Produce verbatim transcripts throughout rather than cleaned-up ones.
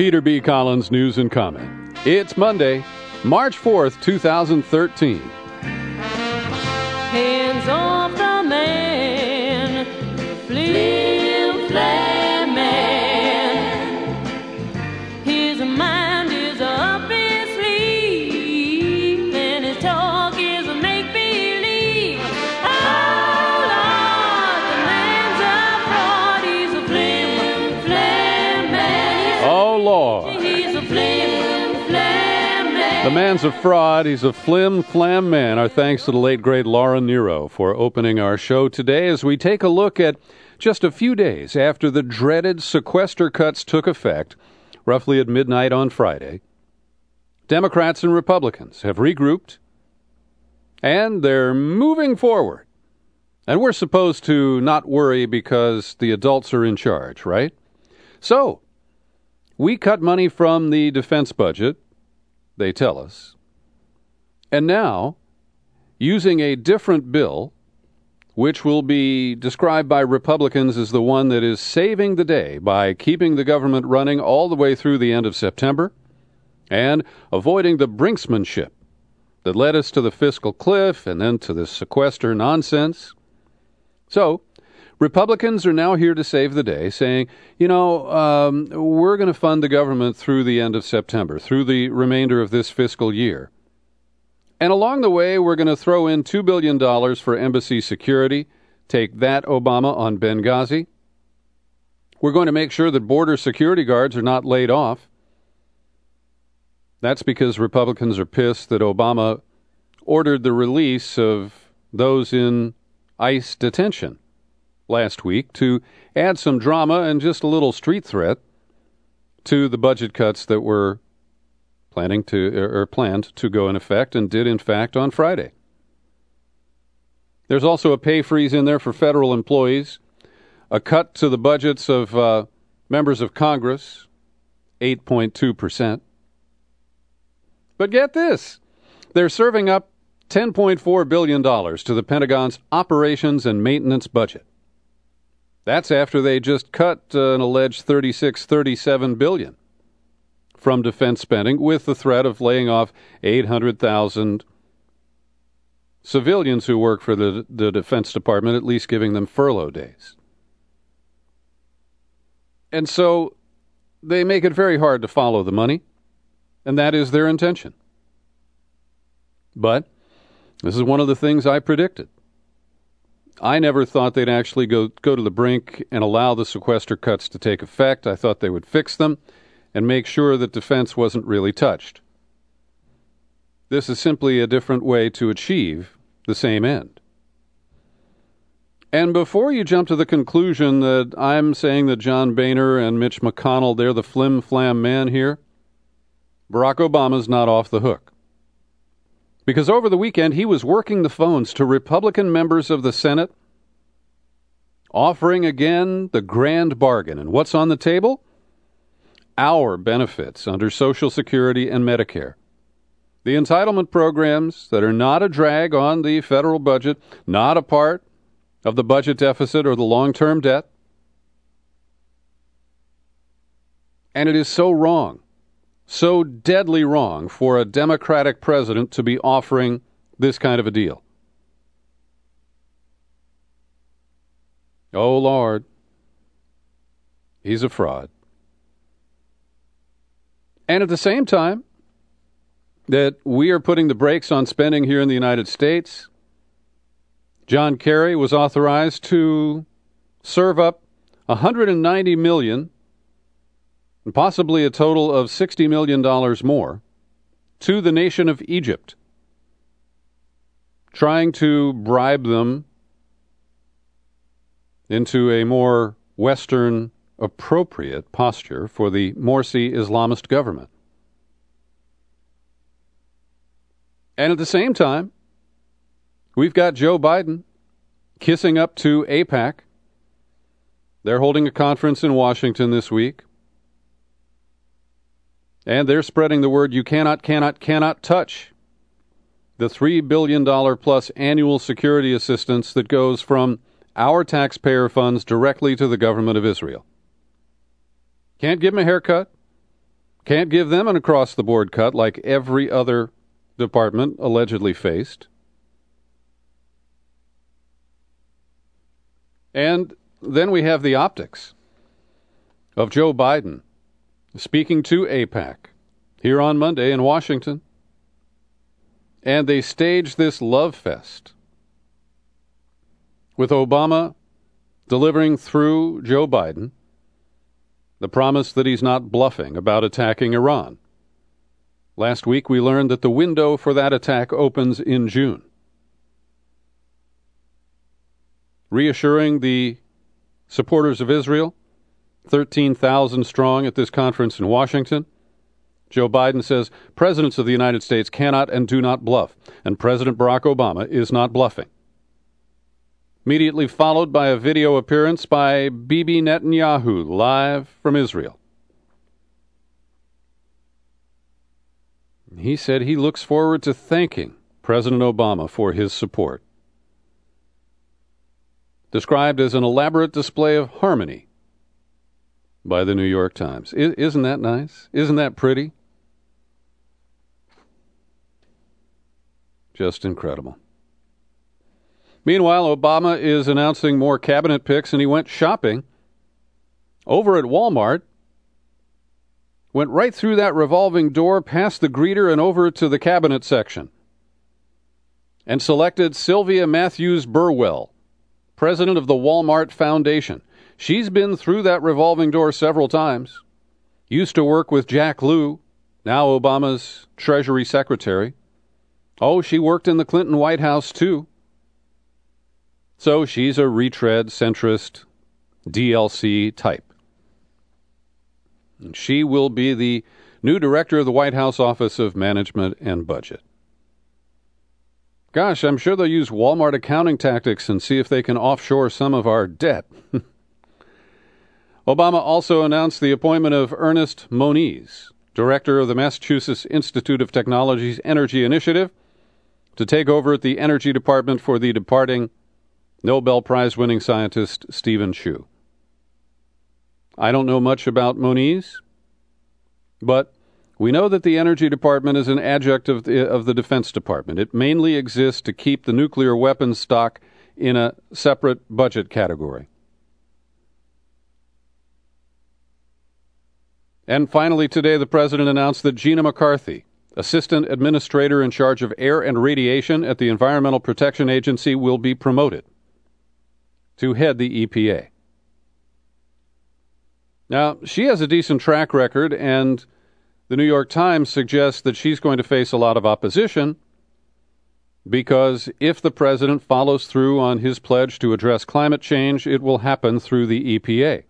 Peter B. Collins News and Comment. It's Monday, March fourth, two thousand thirteen. Hands off the man, flim flam man. His mind is up his sleeve, and his talk is a make believe. Oh Lord, the man's a fraud. He's a flim flam man. Oh Lord. He's a flim flam man. The man's a fraud. He's a flim-flam man. Our thanks to the late, great Laura Nero for opening our show today as we take a look at just a few days after the dreaded sequester cuts took effect, roughly at midnight on Friday. Democrats and Republicans have regrouped, and they're moving forward. And we're supposed to not worry because the adults are in charge, right? So, we cut money from the defense budget, they tell us. And now, using a different bill, which will be described by Republicans as the one that is saving the day by keeping the government running all the way through the end of September and avoiding the brinksmanship that led us to the fiscal cliff and then to this sequester nonsense. So, Republicans are now here to save the day, saying, you know, um, we're going to fund the government through the end of September, through the remainder of this fiscal year. And along the way, we're going to throw in two billion dollars for embassy security. Take that, Obama, on Benghazi. We're going to make sure that border security guards are not laid off. That's because Republicans are pissed that Obama ordered the release of those in ICE detention last week to add some drama and just a little street threat to the budget cuts that were planning to or planned to go in effect and did in fact on Friday. There's also a pay freeze in there for federal employees, a cut to the budgets of uh, members of Congress, eight point two percent. But get this, they're serving up ten point four billion dollars to the Pentagon's operations and maintenance budget. That's after they just cut uh, an alleged thirty-six, thirty-seven billion dollars from defense spending with the threat of laying off eight hundred thousand civilians who work for the, the Defense Department, at least giving them furlough days. And so they make it very hard to follow the money, and that is their intention. But this is one of the things I predicted. I never thought they'd actually go, go to the brink and allow the sequester cuts to take effect. I thought they would fix them and make sure that defense wasn't really touched. This is simply a different way to achieve the same end. And before you jump to the conclusion that I'm saying that John Boehner and Mitch McConnell, they're the flim-flam man here, Barack Obama's not off the hook. Because over the weekend, he was working the phones to Republican members of the Senate, offering again the grand bargain. And what's on the table? Our benefits under Social Security and Medicare. The entitlement programs that are not a drag on the federal budget, not a part of the budget deficit or the long-term debt. And it is so wrong, so deadly wrong for a Democratic president to be offering this kind of a deal. Oh, Lord, he's a fraud. And at the same time that we are putting the brakes on spending here in the United States, John Kerry was authorized to serve up one hundred ninety million dollars, and possibly a total of sixty million dollars more, to the nation of Egypt, trying to bribe them into a more Western appropriate posture for the Morsi Islamist government. And at the same time, we've got Joe Biden kissing up to AIPAC. They're holding a conference in Washington this week. And they're spreading the word you cannot, cannot, cannot touch the three billion dollars plus annual security assistance that goes from our taxpayer funds directly to the government of Israel. Can't give them a haircut. Can't give them an across-the-board cut like every other department allegedly faced. And then we have the optics of Joe Biden speaking to AIPAC here on Monday in Washington. And they staged this love fest with Obama delivering through Joe Biden the promise that he's not bluffing about attacking Iran. Last week we learned that the window for that attack opens in June. Reassuring the supporters of Israel, thirteen thousand strong at this conference in Washington, Joe Biden says presidents of the United States cannot and do not bluff, and President Barack Obama is not bluffing. Immediately followed by a video appearance by Bibi Netanyahu, live from Israel. He said he looks forward to thanking President Obama for his support. Described as an elaborate display of harmony by the New York Times. I- isn't that nice? Isn't that pretty? Just incredible. Meanwhile, Obama is announcing more cabinet picks, and he went shopping over at Walmart, went right through that revolving door, past the greeter, and over to the cabinet section, and selected Sylvia Matthews Burwell, president of the Walmart Foundation. She's been through that revolving door several times. Used to work with Jack Lew, now Obama's Treasury Secretary. Oh, she worked in the Clinton White House, too. So she's a retread, centrist, D L C type. And she will be the new director of the White House Office of Management and Budget. Gosh, I'm sure they'll use Walmart accounting tactics and see if they can offshore some of our debt. Obama also announced the appointment of Ernest Moniz, director of the Massachusetts Institute of Technology's Energy Initiative, to take over at the Energy Department for the departing Nobel Prize-winning scientist Stephen Chu. I don't know much about Moniz, but we know that the Energy Department is an adjunct of the, of the Defense Department. It mainly exists to keep the nuclear weapons stock in a separate budget category. And finally today, the president announced that Gina McCarthy, assistant administrator in charge of air and radiation at the Environmental Protection Agency, will be promoted to head the E P A. Now, she has a decent track record, and the New York Times suggests that she's going to face a lot of opposition because if the president follows through on his pledge to address climate change, it will happen through the E P A.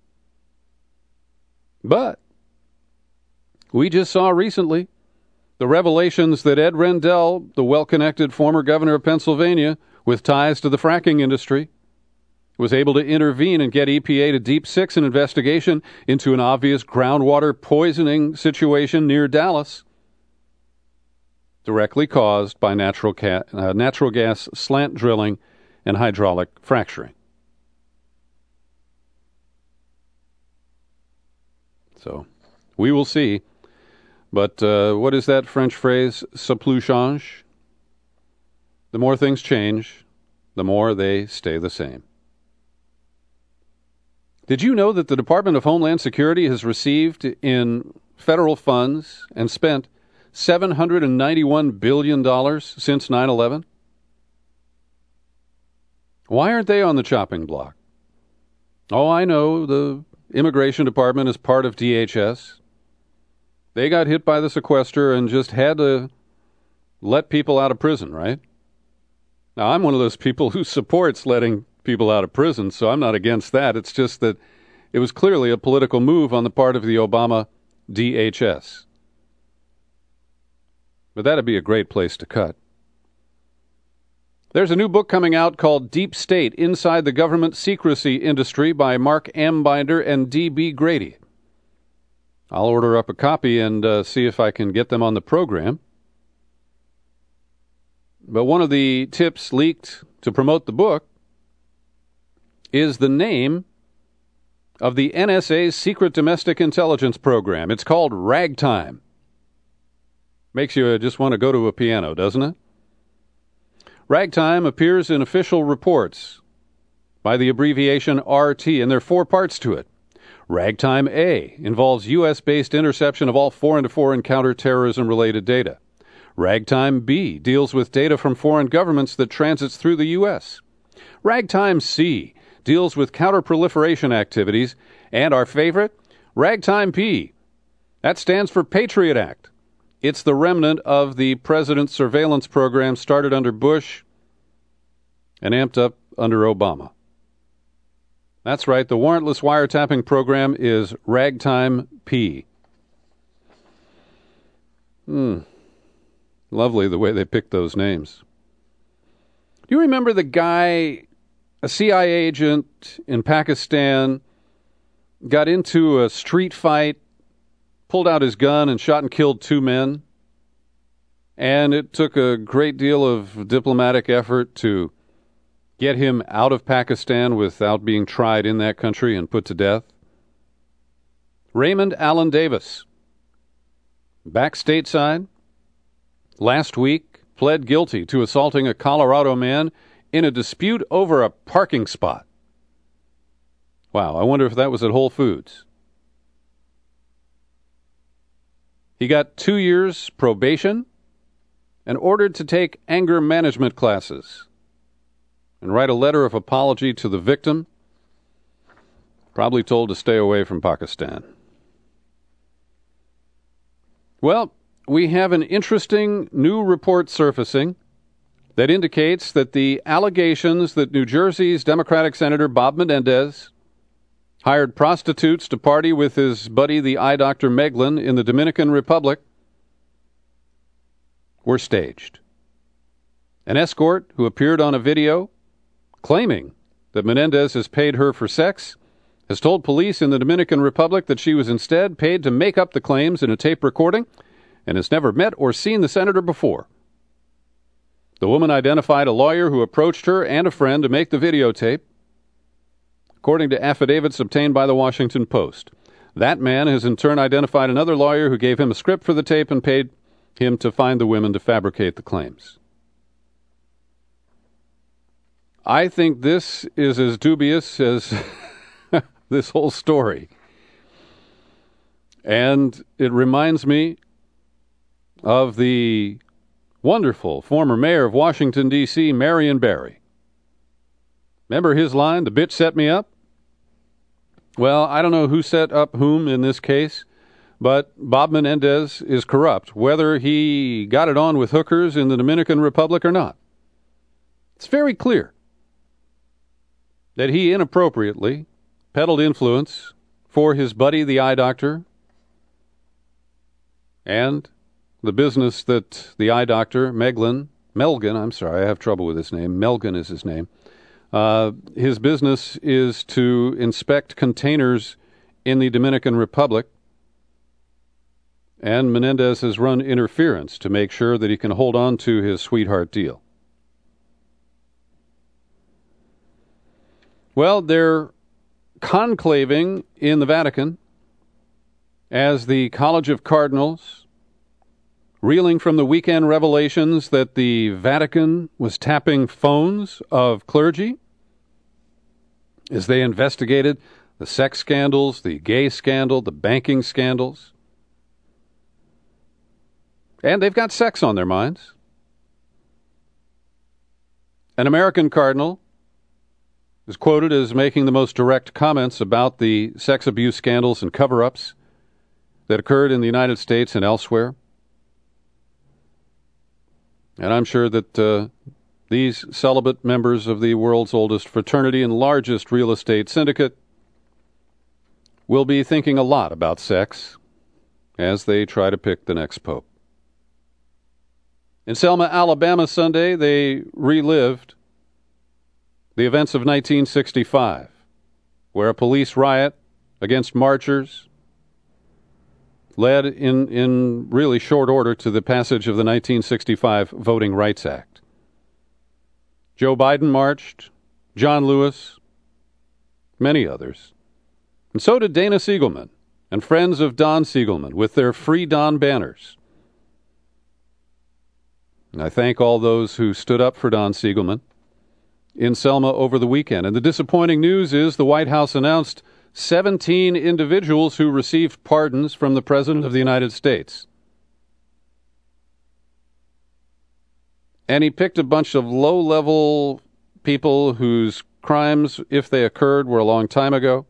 But we just saw recently the revelations that Ed Rendell, the well-connected former governor of Pennsylvania with ties to the fracking industry, was able to intervene and get E P A to Deep Six an investigation into an obvious groundwater poisoning situation near Dallas, directly caused by natural, ca- uh, natural gas slant drilling and hydraulic fracturing. So, we will see. But uh, what is that French phrase? Ça plus change. The more things change, the more they stay the same. Did you know that the Department of Homeland Security has received in federal funds and spent seven hundred ninety-one billion dollars since nine eleven? Why aren't they on the chopping block? Oh, I know, the Immigration Department is part of D H S. They got hit by the sequester and just had to let people out of prison, right? Now, I'm one of those people who supports letting people out of prison, so I'm not against that. It's just that it was clearly a political move on the part of the Obama D H S. But that'd be a great place to cut. There's a new book coming out called Deep State, Inside the Government Secrecy Industry by Mark Ambinder and D B Grady. I'll order up a copy and uh, see if I can get them on the program. But one of the tips leaked to promote the book is the name of the N S A's secret domestic intelligence program. It's called Ragtime. Makes you just want to go to a piano, doesn't it? Ragtime appears in official reports by the abbreviation R T, and there are four parts to it. Ragtime A involves U S-based interception of all foreign-to-foreign counterterrorism-related data. Ragtime B deals with data from foreign governments that transits through the U S. Ragtime C deals with counterproliferation activities. And our favorite, Ragtime P. That stands for Patriot Act. It's the remnant of the president's surveillance program started under Bush and amped up under Obama. That's right, the warrantless wiretapping program is Ragtime P. Hmm. Lovely the way they picked those names. Do you remember the guy, a C I A agent in Pakistan, got into a street fight, pulled out his gun and shot and killed two men? And it took a great deal of diplomatic effort to get him out of Pakistan without being tried in that country and put to death. Raymond Allen Davis, back stateside, last week pled guilty to assaulting a Colorado man in a dispute over a parking spot. Wow, I wonder if that was at Whole Foods. He got two years probation and ordered to take anger management classes and write a letter of apology to the victim, probably told to stay away from Pakistan. Well, we have an interesting new report surfacing that indicates that the allegations that New Jersey's Democratic Senator Bob Menendez hired prostitutes to party with his buddy, the eye doctor Meglin, in the Dominican Republic were staged. An escort who appeared on a video claiming that Menendez has paid her for sex has told police in the Dominican Republic that she was instead paid to make up the claims in a tape recording and has never met or seen the senator before. The woman identified a lawyer who approached her and a friend to make the videotape, according to affidavits obtained by the Washington Post. That man has in turn identified another lawyer who gave him a script for the tape and paid him to find the women to fabricate the claims. I think this is as dubious as this whole story. And it reminds me of the wonderful former mayor of Washington, D C, Marion Barry. Remember his line, "The bitch set me up"? Well, I don't know who set up whom in this case, but Bob Menendez is corrupt, whether he got it on with hookers in the Dominican Republic or not. It's very clear that he inappropriately peddled influence for his buddy, the eye doctor, and the business that the eye doctor, Meglin, Melgen, I'm sorry, I have trouble with his name, Melgen is his name, uh, his business is to inspect containers in the Dominican Republic, and Menendez has run interference to make sure that he can hold on to his sweetheart deal. Well, they're conclaving in the Vatican as the College of Cardinals, reeling from the weekend revelations that the Vatican was tapping phones of clergy as they investigated the sex scandals, the gay scandal, the banking scandals. And they've got sex on their minds. An American cardinal is quoted as making the most direct comments about the sex abuse scandals and cover-ups that occurred in the United States and elsewhere. And I'm sure that uh, these celibate members of the world's oldest fraternity and largest real estate syndicate will be thinking a lot about sex as they try to pick the next pope. In Selma, Alabama, Sunday, they relived the events of nineteen sixty-five, where a police riot against marchers led in, in really short order to the passage of the nineteen sixty-five Voting Rights Act. Joe Biden marched, John Lewis, many others, And so did Dana Siegelman and friends of Don Siegelman with their Free Don banners. And I thank all those who stood up for Don Siegelman in Selma over the weekend. And the disappointing news is the White House announced seventeen individuals who received pardons from the President of the United States. And he picked a bunch of low-level people whose crimes, if they occurred, were a long time ago.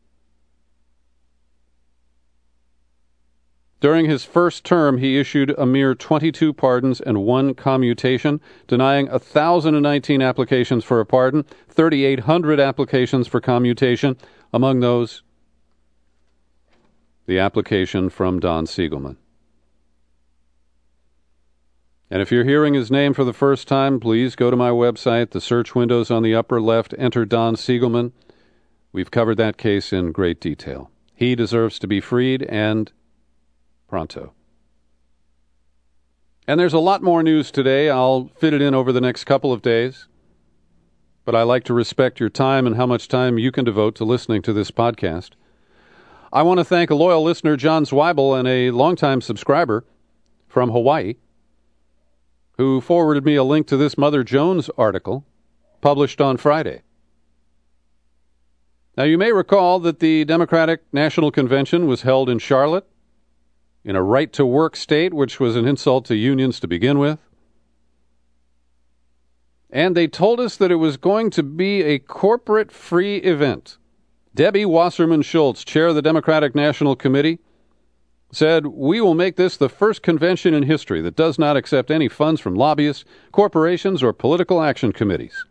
During his first term, he issued a mere twenty-two pardons and one commutation, denying one thousand nineteen applications for a pardon, three thousand eight hundred applications for commutation, among those, the application from Don Siegelman. And if you're hearing his name for the first time, please go to my website, the search windows on the upper left, enter Don Siegelman. We've covered that case in great detail. He deserves to be freed, and pronto. And there's a lot more news today. I'll fit it in over the next couple of days. But I like to respect your time and how much time you can devote to listening to this podcast. I want to thank a loyal listener, John Zweibel, and a longtime subscriber from Hawaii, who forwarded me a link to this Mother Jones article published on Friday. Now, you may recall that the Democratic National Convention was held in Charlotte, in a right-to-work state, which was an insult to unions to begin with. And they told us that it was going to be a corporate-free event. Debbie Wasserman Schultz, chair of the Democratic National Committee, said, "We will make this the first convention in history that does not accept any funds from lobbyists, corporations, or political action committees."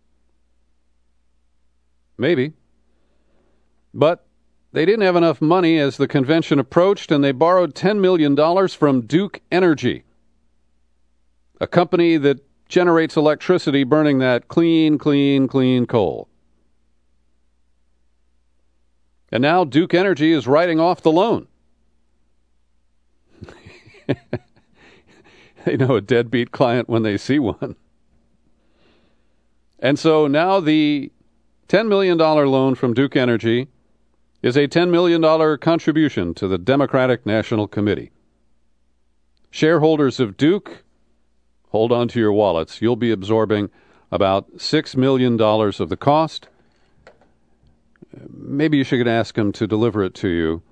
Maybe. But they didn't have enough money as the convention approached, and they borrowed ten million dollars from Duke Energy, a company that generates electricity burning that clean, clean, clean coal. And now Duke Energy is writing off the loan. They know a deadbeat client when they see one. And so now the ten million dollars loan from Duke Energy is a ten million dollars contribution to the Democratic National Committee. Shareholders of Duke, hold on to your wallets. You'll be absorbing about six million dollars of the cost. Maybe you should ask them to deliver it to you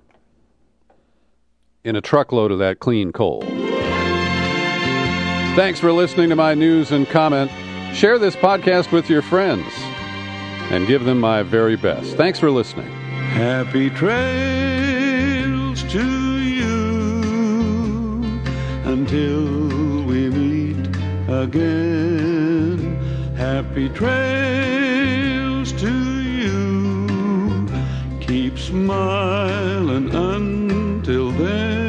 in a truckload of that clean coal. Thanks for listening to my news and comment. Share this podcast with your friends and give them my very best. Thanks for listening. Happy trails to you until we meet again. Happy trails to you. Keep smiling until then.